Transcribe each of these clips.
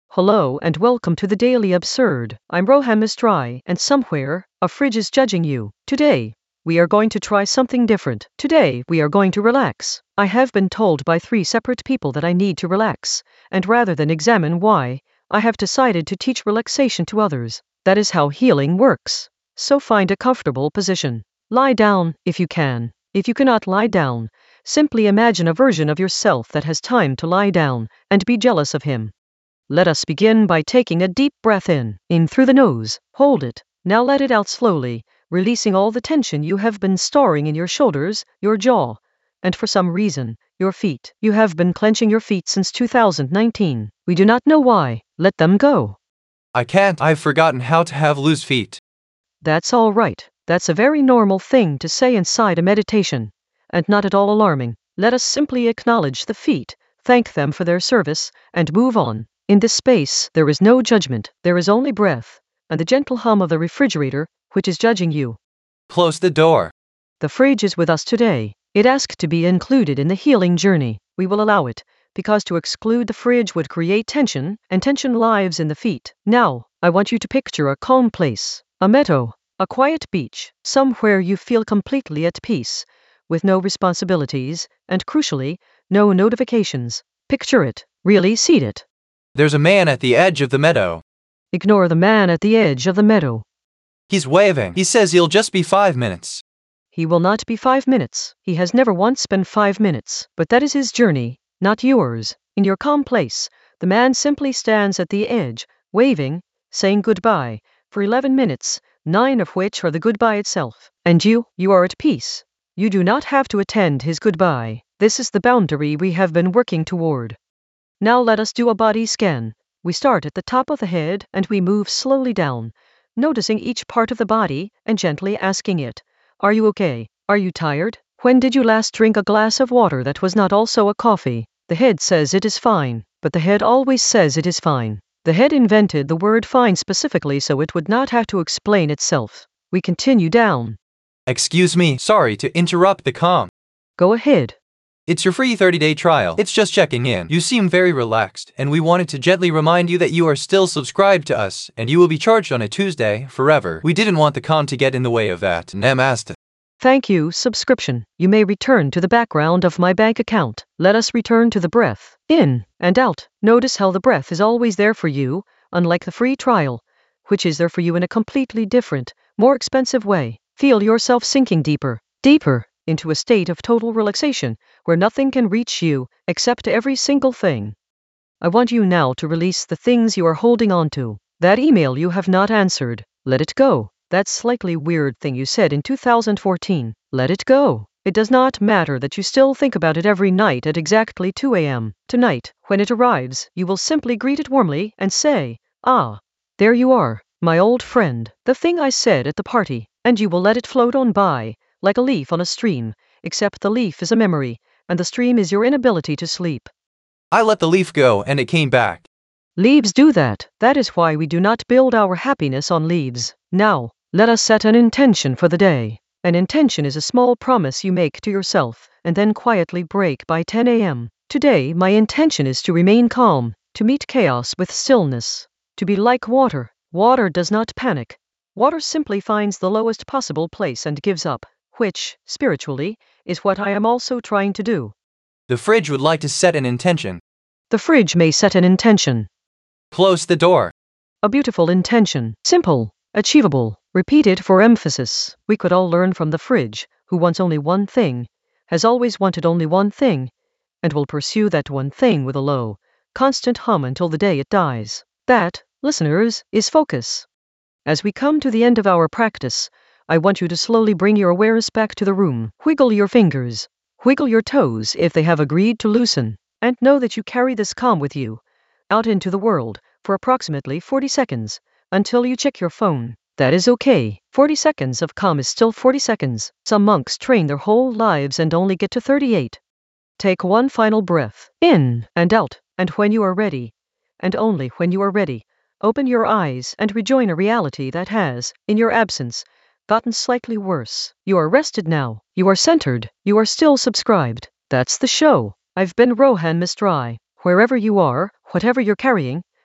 Hello and welcome to the Daily Absurd. I'm Rohan Mistry, and somewhere, a fridge is judging you. Today, we are going to try something different. Today, we are going to relax. I have been told by 3 separate people that I need to relax, and rather than examine why, I have decided to teach relaxation to others. That is how healing works. So find a comfortable position. Lie down, if you can. If you cannot lie down, simply imagine a version of yourself that has time to lie down, and be jealous of him. Let us begin by taking a deep breath in through the nose. Hold it. Now let it out slowly, releasing all the tension you have been storing in your shoulders, your jaw, and for some reason, your feet. You have been clenching your feet since 2019. We do not know why. Let them go. I can't. I've forgotten how to have loose feet. That's all right. That's a very normal thing to say inside a meditation, and not at all alarming. Let us simply acknowledge the feet, thank them for their service, and move on. In this space, there is no judgment, there is only breath, and the gentle hum of the refrigerator, which is judging you. Close the door. The fridge is with us today. It asked to be included in the healing journey. We will allow it, because to exclude the fridge would create tension, and tension lives in the feet. Now, I want you to picture a calm place, a meadow, a quiet beach, somewhere you feel completely at peace, with no responsibilities, and crucially, no notifications. Picture it, really see it. There's a man at the edge of the meadow. Ignore the man at the edge of the meadow. He's waving. He says he'll just be 5 minutes. He will not be 5 minutes. He has never once been 5 minutes. But that is his journey, not yours. In your calm place, the man simply stands at the edge, waving, saying goodbye, for 11 minutes, 9 of which are the goodbye itself. And you are at peace. You do not have to attend his goodbye. This is the boundary we have been working toward. Now let us do a body scan. We start at the top of the head and we move slowly down, noticing each part of the body and gently asking it, are you okay? Are you tired? When did you last drink a glass of water that was not also a coffee? The head says it is fine, but the head always says it is fine. The head invented the word fine specifically so it would not have to explain itself. We continue down. Excuse me, sorry to interrupt the calm. Go ahead. It's your free 30-day trial. It's just checking in. You seem very relaxed, and we wanted to gently remind you that you are still subscribed to us, and you will be charged on a Tuesday, forever. We didn't want the calm to get in the way of that. Namaste. Thank you, subscription. You may return to the background of my bank account. Let us return to the breath, in and out. Notice how the breath is always there for you, unlike the free trial, which is there for you in a completely different, more expensive way. Feel yourself sinking deeper, deeper, into a state of total relaxation, where nothing can reach you, except every single thing. I want you now to release the things you are holding on to. That email you have not answered, let it go. That slightly weird thing you said in 2014, let it go. It does not matter that you still think about it every night at exactly 2 a.m. Tonight, when it arrives, you will simply greet it warmly and say, ah, there you are, my old friend, the thing I said at the party, and you will let it float on by, like a leaf on a stream, except the leaf is a memory, and the stream is your inability to sleep. I let the leaf go and it came back. Leaves do that. That is why we do not build our happiness on leaves. Now, let us set an intention for the day. An intention is a small promise you make to yourself, and then quietly break by 10 a.m. Today, my intention is to remain calm, to meet chaos with stillness, to be like water. Water does not panic. Water simply finds the lowest possible place and gives up, which, spiritually, is what I am also trying to do. The fridge would like to set an intention. The fridge may set an intention. Close the door. A beautiful intention, simple, achievable, repeated for emphasis. We could all learn from the fridge, who wants only one thing, has always wanted only one thing, and will pursue that one thing with a low, constant hum until the day it dies. That, listeners, is focus. As we come to the end of our practice, I want you to slowly bring your awareness back to the room. Wiggle your fingers. Wiggle your toes if they have agreed to loosen. And know that you carry this calm with you, out into the world, for approximately 40 seconds, until you check your phone. That is okay. 40 seconds of calm is still 40 seconds. Some monks train their whole lives and only get to 38. Take one final breath, in and out, and when you are ready, and only when you are ready, open your eyes and rejoin a reality that has, in your absence, gotten slightly worse. You are rested now. You are centered. You are still subscribed. That's the show. I've been Rohan Mistry. Wherever you are, whatever you're carrying,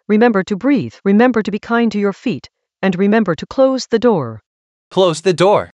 Remember to breathe. Remember to be kind to your feet. And remember to close the door. Close the door.